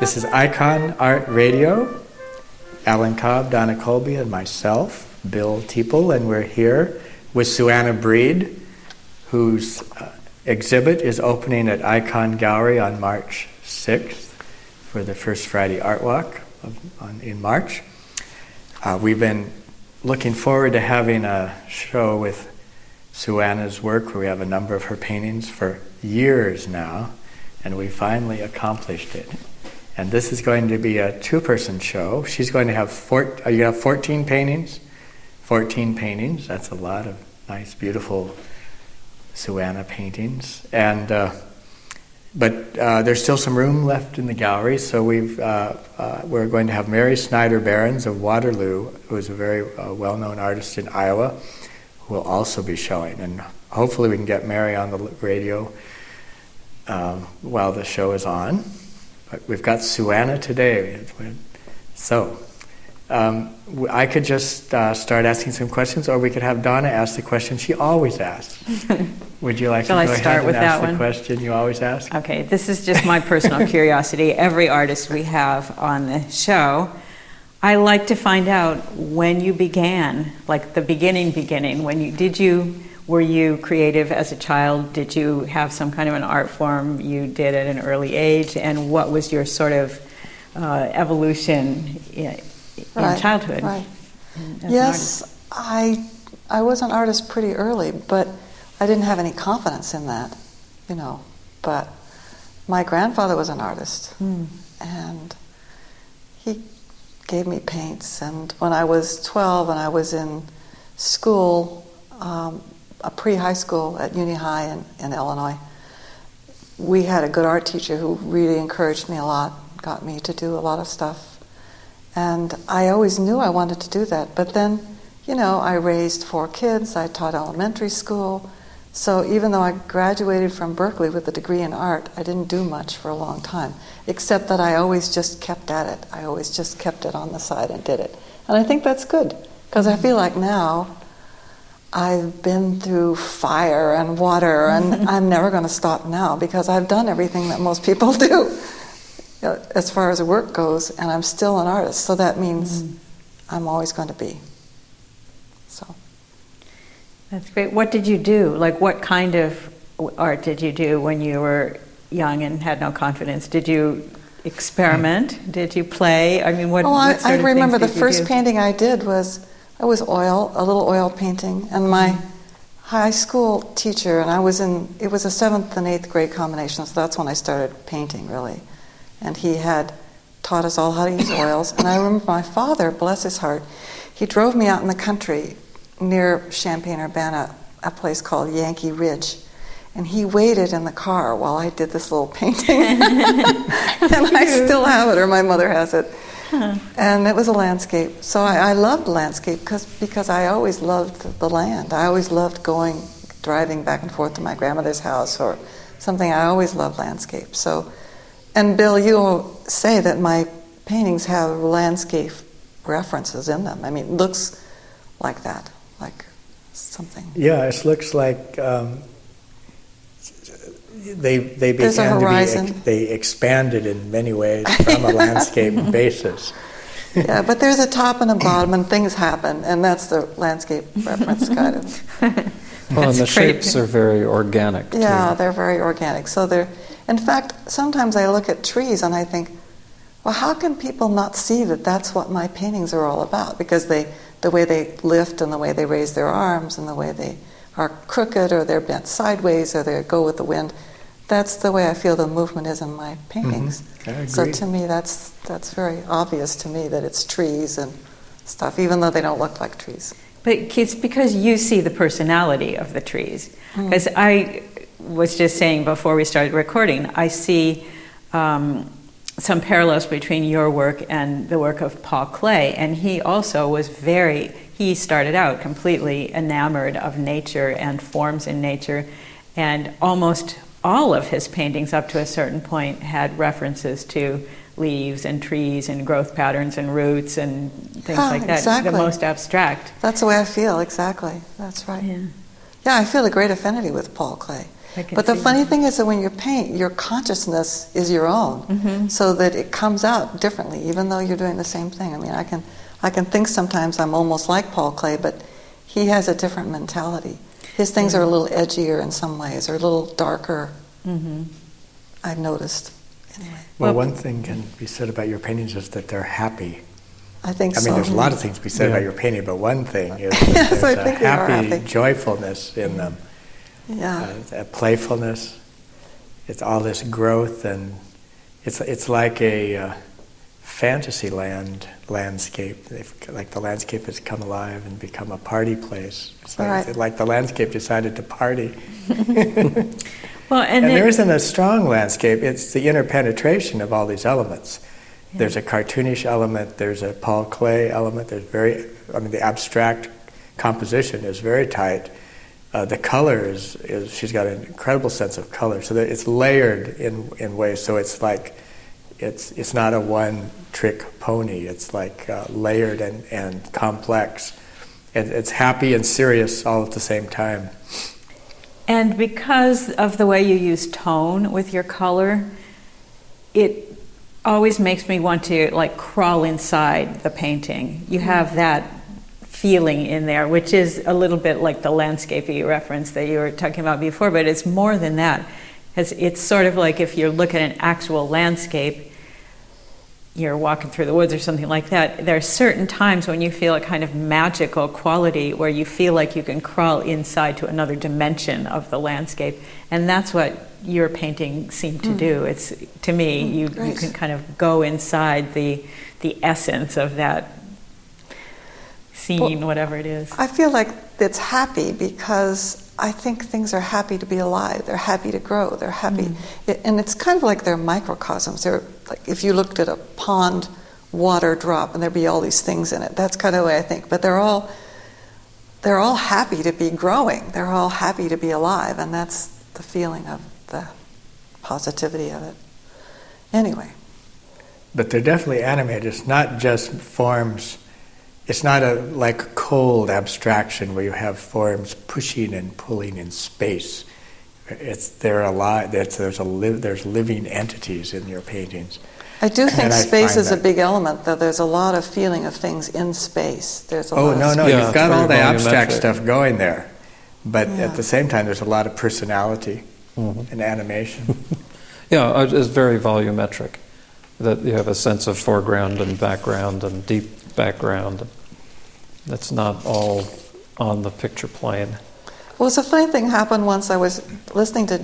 This is Icon Art Radio. Alan Cobb, Donna Colby, and myself, Bill Teeple, and we're here with Suanna Breed, whose exhibit is opening at Icon Gallery on March 6th for the First Friday Art Walk in March. We've been looking forward to having a show with Suanna's work where we have a number of her paintings for years now, and we finally accomplished it. And this is going to be a two-person show. She's going to have 14 paintings. 14 paintings. That's a lot of nice, beautiful Suanna paintings. And but there's still some room left in the gallery, so we're going to have Mary Snyder Behrens of Waterloo, who is a very well-known artist in Iowa, who will also be showing. And hopefully we can get Mary on the radio while the show is on. But we've got Suanna today. So I could just start asking some questions, or we could have Donna ask the question she always asks. Would you like to go ahead and ask the question you always ask? Okay, this is just my personal curiosity. Every artist we have on the show, I like to find out when you began, like the beginning. Were you creative as a child? Did you have some kind of an art form you did at an early age? And what was your sort of evolution in childhood? Right. Yes, I was an artist pretty early, but I didn't have any confidence in that, But my grandfather was an artist, and he gave me paints. And when I was 12 and I was in school, a pre-high school at Uni High in Illinois, we had a good art teacher who really encouraged me a lot, got me to do a lot of stuff. And I always knew I wanted to do that. But then, I raised 4 kids, I taught elementary school. So even though I graduated from Berkeley with a degree in art, I didn't do much for a long time, except that I always just kept at it. I always just kept it on the side and did it. And I think that's good, because I feel like now I've been through fire and water, and I'm never going to stop now, because I've done everything that most people do as far as work goes, and I'm still an artist. So that means I'm always going to be. So. That's great. What did you do? Like, what kind of art did you do when you were young and had no confidence? Did you experiment? Did you play? I mean, what sort of things did you do? I remember the first painting I did was a little oil painting, and my high school teacher, and it was a 7th and 8th grade combination, so that's when I started painting, really. And he had taught us all how to use oils, and I remember my father, bless his heart, he drove me out in the country near Champaign-Urbana, a place called Yankee Ridge, and he waited in the car while I did this little painting. And I still have it, or my mother has it. And it was a landscape. So I loved landscape because I always loved the land. I always loved driving back and forth to my grandmother's house or something. I always loved landscape. So, and Bill, you say that my paintings have landscape references in them. I mean, it looks like that, like something. Yeah, it looks like they began to be, they expanded in many ways from a landscape basis. Yeah, but there's a top and a bottom, and things happen, and that's the landscape reference kind of. Well, and the shapes are very organic, too. Yeah, they're very organic. So in fact, sometimes I look at trees and I think, well, how can people not see that that's what my paintings are all about? Because the way they lift and the way they raise their arms and the way they are crooked or they're bent sideways or they go with the wind, that's the way I feel the movement is in my paintings. I agree. So to me, that's very obvious to me that it's trees and stuff, even though they don't look like trees. But it's because you see the personality of the trees. Because I was just saying before we started recording, I see some parallels between your work and the work of Paul Klee, and he also was he started out completely enamored of nature and forms in nature, and almost all of his paintings up to a certain point had references to leaves and trees and growth patterns and roots and things like that. Exactly. The most abstract. That's the way I feel, exactly. That's right. Yeah, I feel a great affinity with Paul Klee. But the funny thing is that when you paint, your consciousness is your own, so that it comes out differently, even though you're doing the same thing. I mean, I can think sometimes I'm almost like Paul Klee, but he has a different mentality. His things are a little edgier in some ways, or a little darker. I've noticed. Anyway. Well, one thing can be said about your paintings is that they're happy. I think so. I mean, there's a lot of things to be said about your painting, but one thing is Yes, there's I think a they are happy happy. joyfulness in them. Yeah. A playfulness. It's all this growth, and it's like a fantasy landscape. Like the landscape has come alive and become a party place. It's like the landscape decided to party. Well, and there isn't a strong landscape. It's the interpenetration of all these elements. Yeah. There's a cartoonish element. There's a Paul Klee element. The abstract composition is very tight. The color is she's got an incredible sense of color. So that it's layered in ways. So it's like it's not a one-trick pony. It's like layered and complex. It's happy and serious all at the same time. And because of the way you use tone with your color, it always makes me want to like crawl inside the painting. You have that feeling in there, which is a little bit like the landscapey reference that you were talking about before, but it's more than that. It's sort of like if you look at an actual landscape, you're walking through the woods or something like that, there are certain times when you feel a kind of magical quality where you feel like you can crawl inside to another dimension of the landscape, and that's what your painting seemed to do. It's, to me, you can kind of go inside the essence of that scene, whatever it is. I feel like it's happy because I think things are happy to be alive. They're happy to grow. They're happy. And it's kind of like they're microcosms. They're like if you looked at a pond water drop and there'd be all these things in it. That's kind of the way I think. But they're all happy to be growing. They're all happy to be alive. And that's the feeling of the positivity of it. Anyway. But they're definitely animated. It's not just forms. It's not like cold abstraction where you have forms pushing and pulling in space. They're alive. There's living entities in your paintings. I do think space is a big element, though. There's a lot of feeling of things in space. There's a lot of you've got all the abstract stuff going there, but at the same time, there's a lot of personality and animation. Yeah, it's very volumetric. That you have a sense of foreground and background and deep background. That's not all on the picture plane. Well, it's a funny thing happened once. I was listening to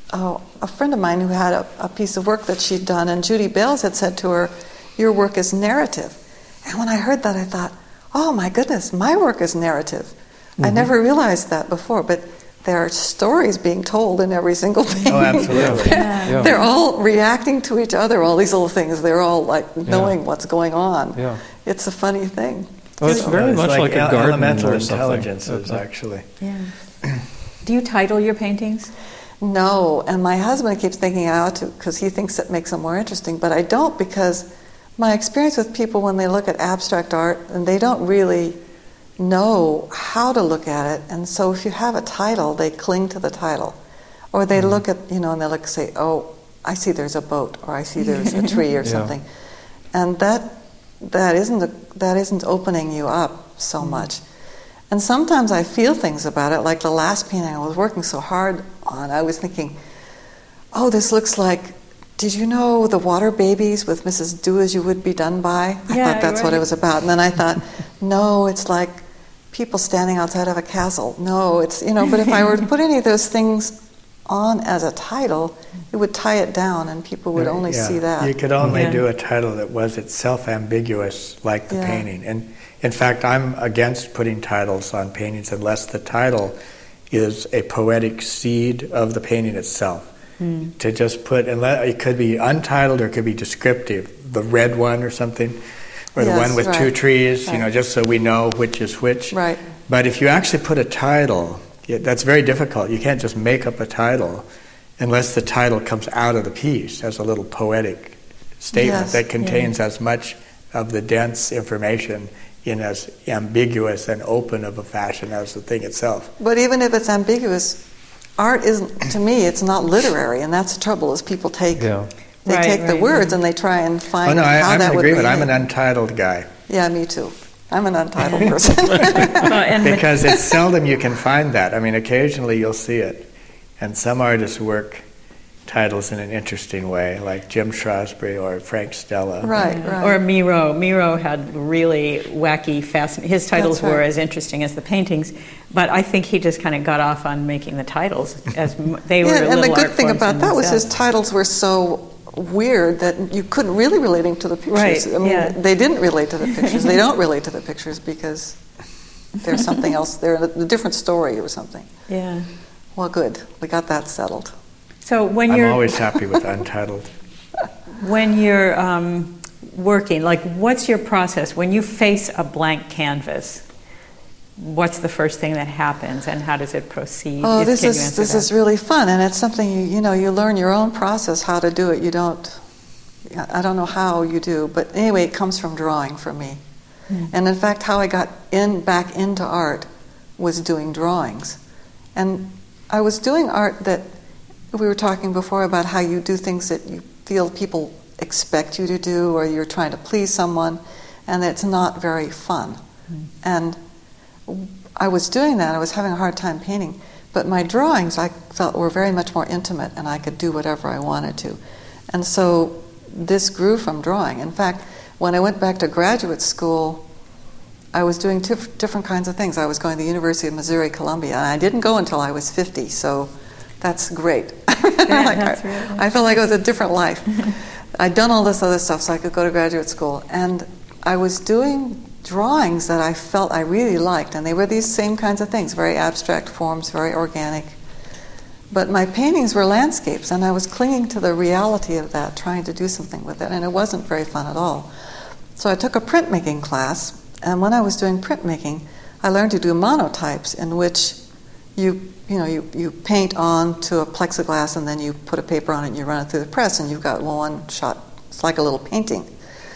a friend of mine who had a piece of work that she'd done, and Judy Bales had said to her, "Your work is narrative." And when I heard that, I thought, "Oh my goodness, my work is narrative." I never realized that before, but there are stories being told in every single painting. Oh, absolutely. Yeah. They're all reacting to each other, all these little things. They're all like knowing what's going on. Yeah. It's a funny thing. Well, it's very much like a garden elemental or something. intelligences, actually. Yeah. Do you title your paintings? No, and my husband keeps thinking I ought to because he thinks it makes them more interesting, but I don't, because my experience with people when they look at abstract art, and they don't really know how to look at it, and so if you have a title, they cling to the title. Or they look at, and they look and say, "Oh, I see there's a boat," or "I see there's a tree," or something. And that isn't opening you up so much. And sometimes I feel things about it, like the last painting I was working so hard on, I was thinking, "Oh, this looks like, did you know the Water Babies with Mrs. Do As You Would Be Done By?" I thought that's what it was about. And then I thought, no, it's like people standing outside of a castle. No, it's, but if I were to put any of those things on as a title, it would tie it down and people would only see that. You could only do a title that was itself ambiguous, like the painting. And in fact, I'm against putting titles on paintings unless the title is a poetic seed of the painting itself. To just put, it could be untitled or it could be descriptive, the red one or something, or the one with two trees, just so we know which is which. Right. But if you actually put a title, that's very difficult. You can't just make up a title unless the title comes out of the piece as a little poetic statement that contains as much of the dense information in as ambiguous and open of a fashion as the thing itself. But even if it's ambiguous, art isn't, to me, it's not literary, and that's the trouble, is people take the words and they try and find how I'm that in would agreement. be. I'm an untitled guy. Yeah, me too. I'm an untitled person. Because it's seldom you can find that. I mean, occasionally you'll see it. And some artists work titles in an interesting way, like Jim Shrewsbury or Frank Stella. Right. Or Miro. Miro had really wacky, fascinating... His titles were as interesting as the paintings, but I think he just kind of got off on making the titles as they were little art forms. And the good thing about that was his titles were so weird that you couldn't really relate them to the pictures. Right, I mean, they didn't relate to the pictures. They don't relate to the pictures because there's something else. They're a different story or something. Yeah. Well, good. We got that settled. So when I'm you're always happy with untitled. When you're working, like, what's your process when you face a blank canvas? What's the first thing that happens, and how does it proceed? Oh, this is really fun, and it's something you learn your own process how to do it. I don't know how you do, but anyway, it comes from drawing for me. And in fact, how I got back into art was doing drawings, and I was doing art that we were talking before about how you do things that you feel people expect you to do, or you're trying to please someone, and it's not very fun. And I was doing that. I was having a hard time painting, but my drawings I felt were very much more intimate, and I could do whatever I wanted to. And so this grew from drawing. In fact, when I went back to graduate school, I was doing different kinds of things. I was going to the University of Missouri, Columbia, and I didn't go until I was 50, so that's great. I felt like it was a different life. I'd done all this other stuff so I could go to graduate school, and I was doing drawings that I felt I really liked, and they were these same kinds of things, very abstract forms, very organic. But my paintings were landscapes, and I was clinging to the reality of that, trying to do something with it, and it wasn't very fun at all. So I took a printmaking class, and when I was doing printmaking, I learned to do monotypes, in which you paint onto a plexiglass, and then you put a paper on it and you run it through the press, and you've got one shot. It's like a little painting.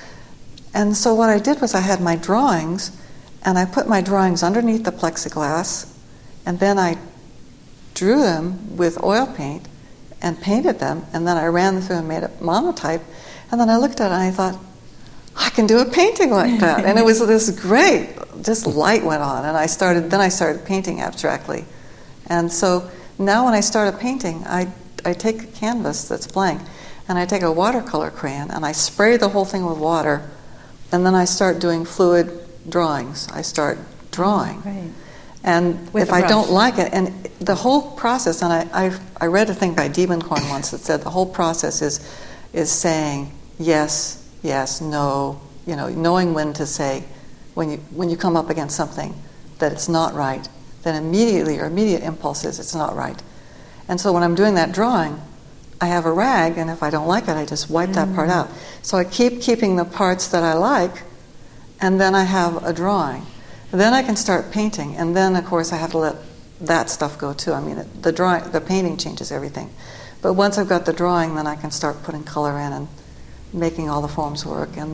And so what I did was I had my drawings, and I put my drawings underneath the plexiglass, and then I drew them with oil paint and painted them, and then I ran them through and made a monotype, and then I looked at it and I thought, I can do a painting like that. And it was this great, just light went on, and I started painting abstractly. And so now when I start a painting, I take a canvas that's blank, and I take a watercolor crayon, and I spray the whole thing with water, and then I start doing fluid drawings. I start drawing. Right. And if I don't like it, and the whole process, and I read a thing by Diebenkorn once that said the whole process is saying yes, yes, no, knowing when to say, when you come up against something that it's not right, then immediately, or immediate impulse is it's not right. And so when I'm doing that drawing, I have a rag, and if I don't like it, I just wipe that part out. So I keep keeping the parts that I like, and then I have a drawing. Then I can start painting, and then, of course, I have to let that stuff go too. I mean, the painting changes everything. But once I've got the drawing, then I can start putting color in and making all the forms work, and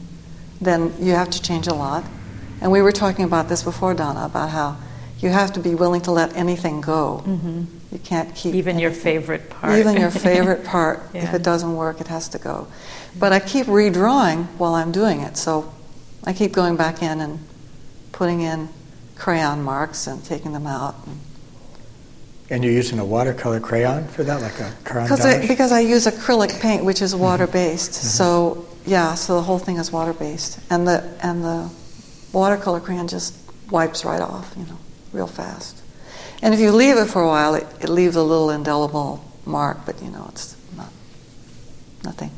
then you have to change a lot. And we were talking about this before, Donna, about how you have to be willing to let anything go. Mm-hmm. You can't keep even anything. Your favorite part. Even your favorite part. Yeah. If it doesn't work, it has to go. But I keep redrawing while I'm doing it, so I keep going back in and putting in crayon marks and taking them out. And you're using a watercolor crayon for that, like a Caran because I use acrylic paint, which is water-based. Mm-hmm. So the whole thing is water-based, and the watercolor crayon just wipes right off, real fast. And if you leave it for a while, it leaves a little indelible mark, but it's nothing.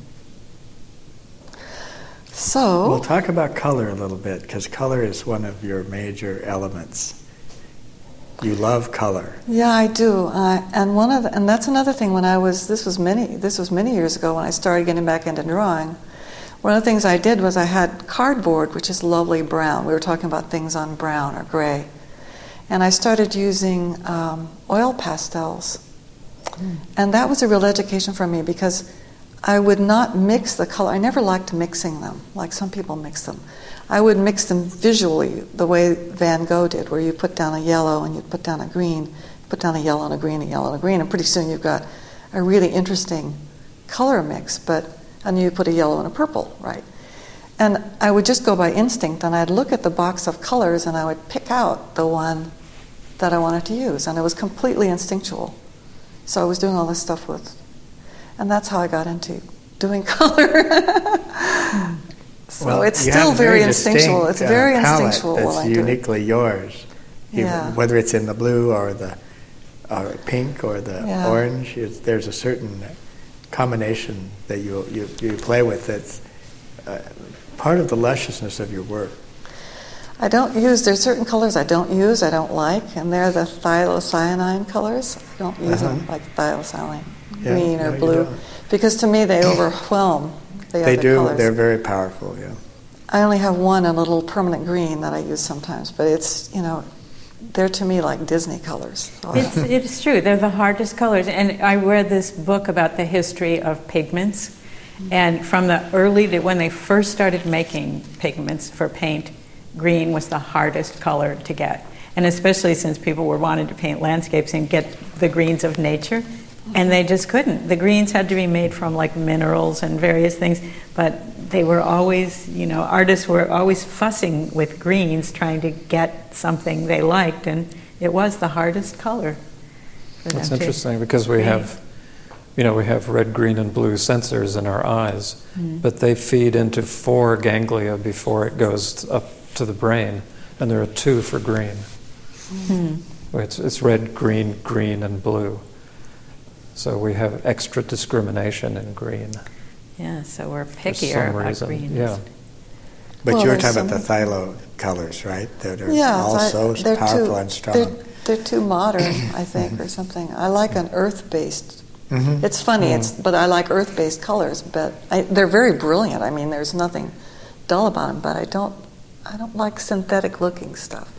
So we'll talk about color a little bit, because color is one of your major elements. You love color. Yeah, I do. And that's another thing. This was many years ago when I started getting back into drawing. One of the things I did was I had cardboard, which is lovely brown. We were talking about things on brown or gray. And I started using oil pastels. And that was a real education for me, because I would not mix the color. I never liked mixing them, like some people mix them. I would mix them visually, the way Van Gogh did, where you put down a yellow and you put down a green, put down a yellow and a green, and pretty soon you've got a really interesting color mix, and you put a yellow and a purple, right? And I would just go by instinct, and I'd look at the box of colors, and I would pick out the one that I wanted to use, and it was completely instinctual. So I was doing all this stuff and that's how I got into doing color. So it's still very instinctual. It's very instinctual. That's uniquely yours. Whether it's in the blue or the pink or the orange, there's a certain combination that you play with that's part of the lusciousness of your work. There's certain colors I don't like, and they're the thiocyanine colors. I don't use them, like thiocyanine, green or blue, because to me they overwhelm the other colors. They're very powerful, yeah. I only have one, a little permanent green that I use sometimes, but it's, they're to me like Disney colors. So. It's true. They're the hardest colors. And I read this book about the history of pigments. And from when they first started making pigments for paint, green was the hardest color to get. And especially since people were wanting to paint landscapes and get the greens of nature. And they just couldn't. The greens had to be made from like minerals and various things. But they were always, artists were always fussing with greens, trying to get something they liked. And it was the hardest color for them. It's interesting because we have red, green, and blue sensors in our eyes, but they feed into 4 ganglia before it goes up to the brain, and there are 2 for green. It's red, green, and blue. So we have extra discrimination in green. Yeah, so we're pickier about green. Yeah. But you're talking about the phthalo colors, right? That are also powerful and strong. They're too modern, I think, or something. I like an earth-based. It's funny, but I like earth-based colors. But they're very brilliant. I mean, there's nothing dull about them. But I don't like synthetic-looking stuff.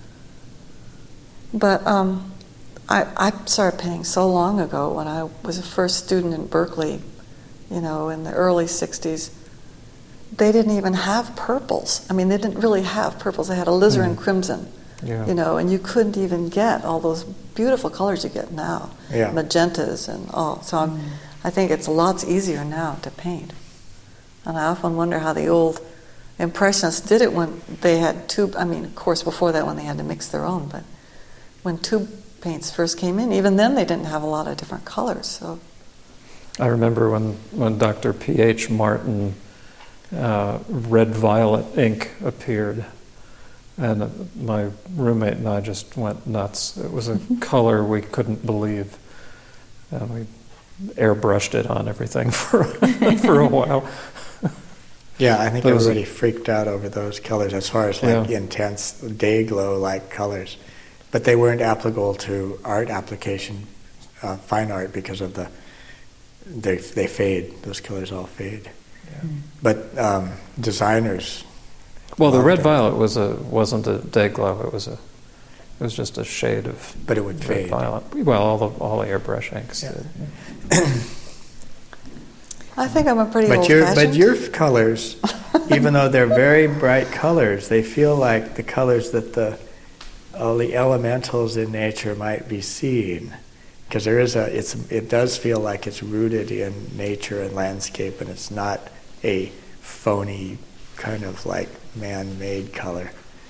But I started painting so long ago when I was a first student in Berkeley, in the early 60s. They didn't even have purples. I mean, they didn't really have purples. They had alizarin crimson, and you couldn't even get all those beautiful colors you get now, magentas and all. So I think it's lots easier now to paint. And I often wonder how the old Impressionists did it when they had tube. I mean, of course, before that when they had to mix their own, but when tube paints first came in, even then they didn't have a lot of different colors. So I remember when Dr. P.H. Martin red-violet ink appeared, and my roommate and I just went nuts. It was a color we couldn't believe, and we airbrushed it on everything for a while. Yeah, I think everybody freaked out over those colors as far as intense day glow-like colors. But they weren't applicable to art application, fine art, because of they fade. Those colors all fade. Yeah. But designers. Well, the red violet wasn't a day glow. It was just a shade of. But it would fade. Violet. Well, all the airbrush inks did. I think I'm a pretty old-fashioned. But your colors, even though they're very bright colors, they feel like the colors that all the elementals in nature might be seeing, because it does feel like it's rooted in nature and landscape, and it's not a phony kind of like man-made color.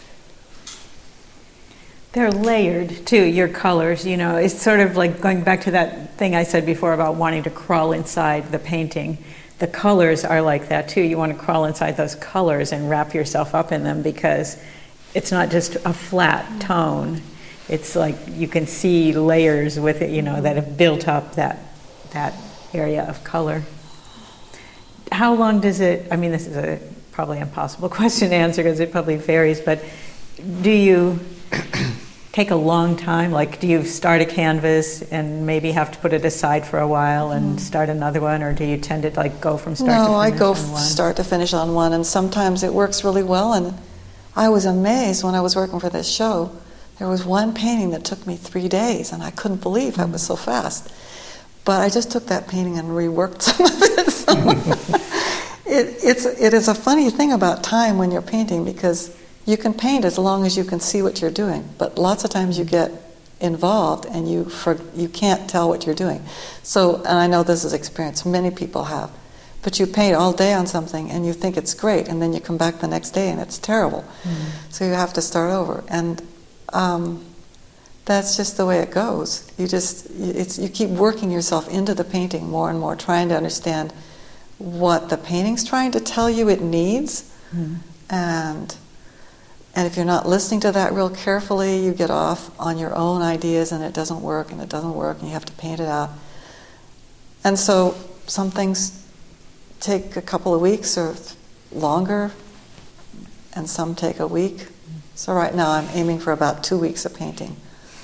They're layered too, your colors, it's sort of like going back to that thing I said before about wanting to crawl inside the painting. The colors are like that too. You want to crawl inside those colors and wrap yourself up in them, because it's not just a flat tone. It's like you can see layers with it, that have built up that area of color. How long does it, this is a probably impossible question to answer because it probably varies, but do you take a long time? Like, do you start a canvas and maybe have to put it aside for a while and start another one, or do you tend to go from start to finish? No, I go on one? Start to finish on one, and sometimes it works really well. And I was amazed when I was working for this show. There was one painting that took me 3 days, and I couldn't believe I was so fast. But I just took that painting and reworked some of it. So it is a funny thing about time when you're painting, because you can paint as long as you can see what you're doing, but lots of times you get involved, and you can't tell what you're doing. So, and I know this is experience many people have, but you paint all day on something and you think it's great, and then you come back the next day and it's terrible. So you have to start over, and that's just the way it goes. You keep working yourself into the painting more and more, trying to understand what the painting's trying to tell you it needs, and if you're not listening to that real carefully, you get off on your own ideas, and it doesn't work, and you have to paint it out. And so some things take a couple of weeks or longer, and some take a week. So right now I'm aiming for about 2 weeks of painting.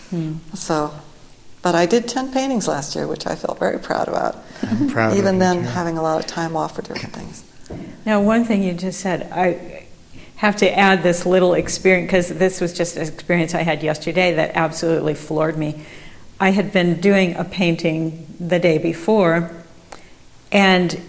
So, but I did 10 paintings last year, which I felt very proud about. I'm proud Even of then, you, too. having a lot of time off for different things. Now, one thing you just said, I have to add this little experience, because this was just an experience I had yesterday that absolutely floored me. I had been doing a painting the day before, and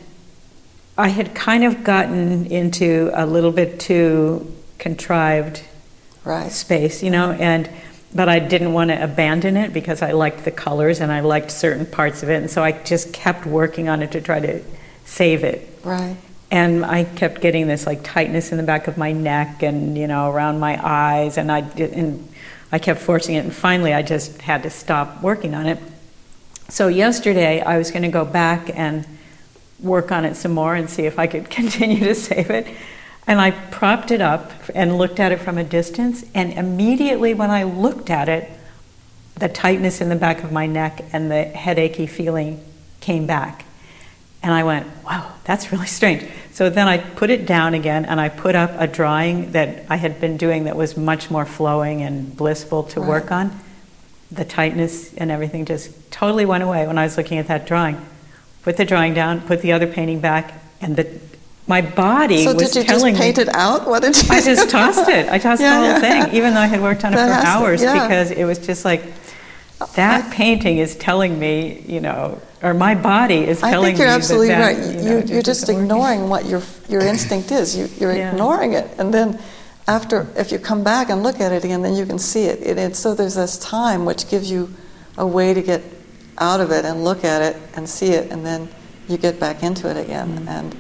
I had kind of gotten into a little bit too contrived space, but I didn't want to abandon it because I liked the colors and I liked certain parts of it, and so I just kept working on it to try to save it. Right. And I kept getting this like tightness in the back of my neck and around my eyes, and I kept forcing it, and finally I just had to stop working on it. So yesterday I was going to go back and work on it some more and see if I could continue to save it. And I propped it up and looked at it from a distance, and immediately when I looked at it, the tightness in the back of my neck and the headachy feeling came back. And I went, wow, that's really strange. So then I put it down again, and I put up a drawing that I had been doing that was much more flowing and blissful to work on. The tightness and everything just totally went away when I was looking at that drawing. Put the drawing down, put the other painting back, and my body was telling me. So did you just paint it out? What did you do? I just tossed it. I tossed the whole thing, even though I had worked on it for hours, because it was just like, that painting is telling me, or my body is telling me. I think you're absolutely right. You're just ignoring what your instinct is. You're ignoring it, and then if you come back and look at it again, then you can see it. So there's this time which gives you a way to get out of it and look at it and see it, and then you get back into it again. And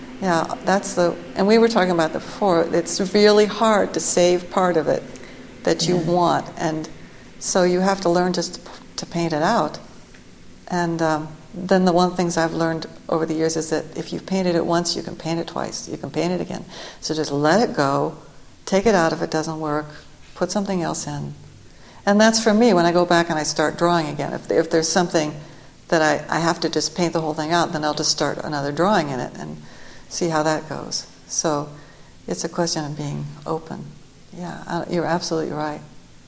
and we were talking about that before. It's really hard to save part of it that you want, and so you have to learn just to paint it out. And then the one things I've learned over the years is that if you've painted it once, you can paint it twice. You can paint it again. So just let it go, take it out if it doesn't work, put something else in. And that's for me when I go back and I start drawing again. If there's something that I have to just paint the whole thing out, then I'll just start another drawing in it and see how that goes. So it's a question of being open. Yeah, you're absolutely right.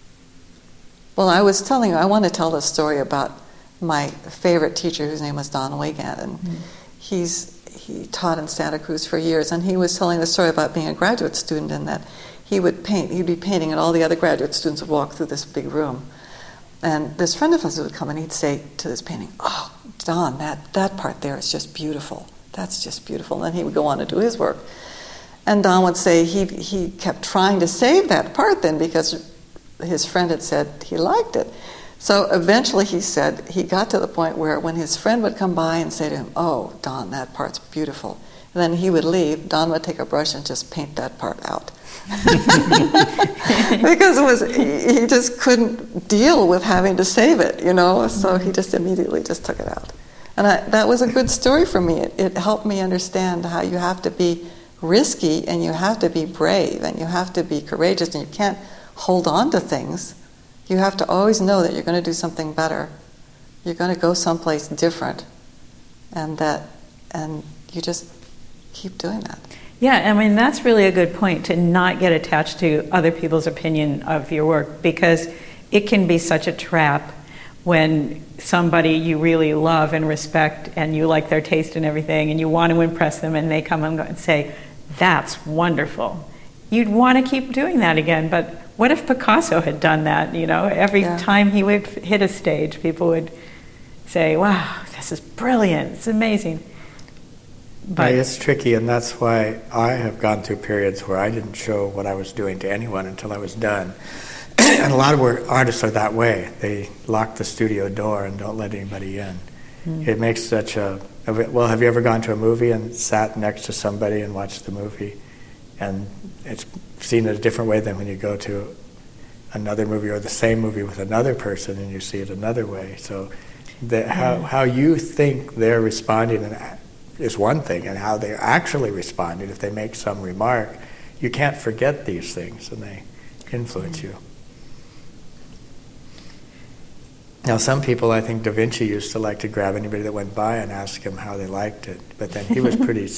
Well, I was telling you, I want to tell this story about my favorite teacher, whose name was Don Wigand, and he taught in Santa Cruz for years, and he was telling the story about being a graduate student, and that he'd be painting, and all the other graduate students would walk through this big room. And this friend of his would come, and he'd say to this painting, "Oh, Don, that part there is just beautiful. That's just beautiful." And then he would go on to do his work. And Don would say he kept trying to save that part then, because his friend had said he liked it. So eventually he said he got to the point where when his friend would come by and say to him, "Oh, Don, that part's beautiful," and then he would leave, Don would take a brush and just paint that part out. Because he just couldn't deal with having to save it, so he just immediately just took it out. And that was a good story for me. It helped me understand how you have to be risky, and you have to be brave, and you have to be courageous, and you can't hold on to things. You have to always know that you're going to do something better. You're going to go someplace different, and you just keep doing that. Yeah, I mean, that's really a good point, to not get attached to other people's opinion of your work, because it can be such a trap when somebody you really love and respect, and you like their taste and everything, and you want to impress them, and they come and say, "That's wonderful." You'd want to keep doing that again, but what if Picasso had done that? Every time he would hit a stage, people would say, "Wow, this is brilliant, it's amazing." But it's tricky, and that's why I have gone through periods where I didn't show what I was doing to anyone until I was done. And a lot of artists are that way. They lock the studio door and don't let anybody in. It makes such a... Well, have you ever gone to a movie and sat next to somebody and watched the movie? And it's seen in a different way than when you go to another movie or the same movie with another person and you see it another way. So how you think they're responding is one thing, and how they're actually responding, if they make some remark, you can't forget these things and they influence you. Now, some people, I think Da Vinci used to like to grab anybody that went by and ask him how they liked it. But then he was pretty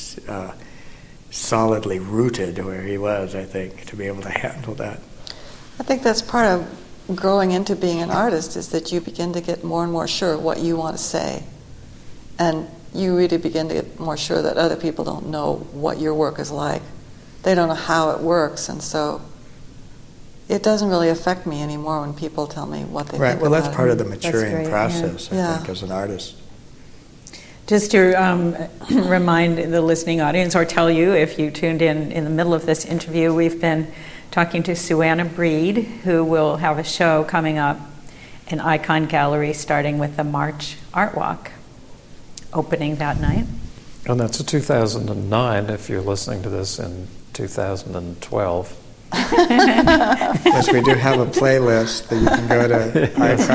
solidly rooted where he was, I think, to be able to handle that. I think that's part of growing into being an artist, is that you begin to get more and more sure of what you want to say. And you really begin to get more sure that other people don't know what your work is like. They don't know how it works, and so it doesn't really affect me anymore when people tell me what they think about it. Right, well, that's part of the maturing great, process, yeah. I think, as an artist. Just to remind the listening audience, or tell you if you tuned in the middle of this interview, we've been talking to Suanna Breed, who will have a show coming up in Icon Gallery starting with the March Art Walk, opening that night. And that's a 2009 if you're listening to this in 2012. Yes, we do have a playlist that you can go to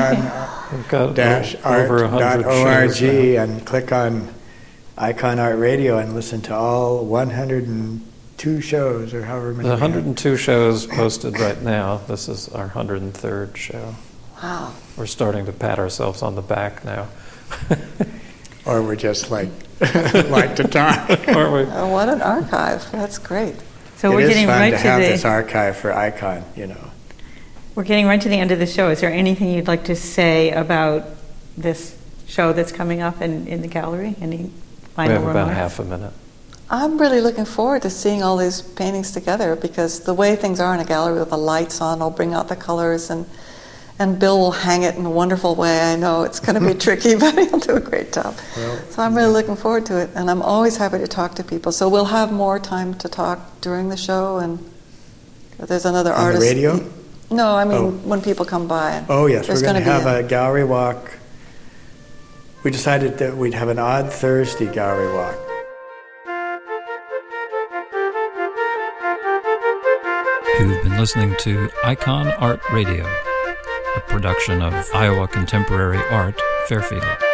icon-art.org and click on Icon Art Radio and listen to all 102 shows, or however many. 102 shows posted right now. This is our 103rd show. Wow. We're starting to pat ourselves on the back now. Or we're just like to talk. Aren't we? Oh, what an archive. That's great. So we're getting right to it is fun to have this archive for Icon, you know. We're getting right to the end of the show. Is there anything you'd like to say about this show that's coming up in the gallery? Any final remarks? We have about half a minute. I'm really looking forward to seeing all these paintings together, because the way things are in a gallery with the lights on will bring out the colors, and Bill will hang it in a wonderful way. I know it's going to be tricky, but he'll do a great job. Well, so I'm really looking forward to it, and I'm always happy to talk to people. So we'll have more time to talk during the show, and if there's another on artist. The radio? No, I mean when people come by. Oh yes, we're going to have a a gallery walk. We decided that we'd have an odd Thursday gallery walk. You've been listening to Icon Art Radio, a production of Iowa Contemporary Art, Fairfield.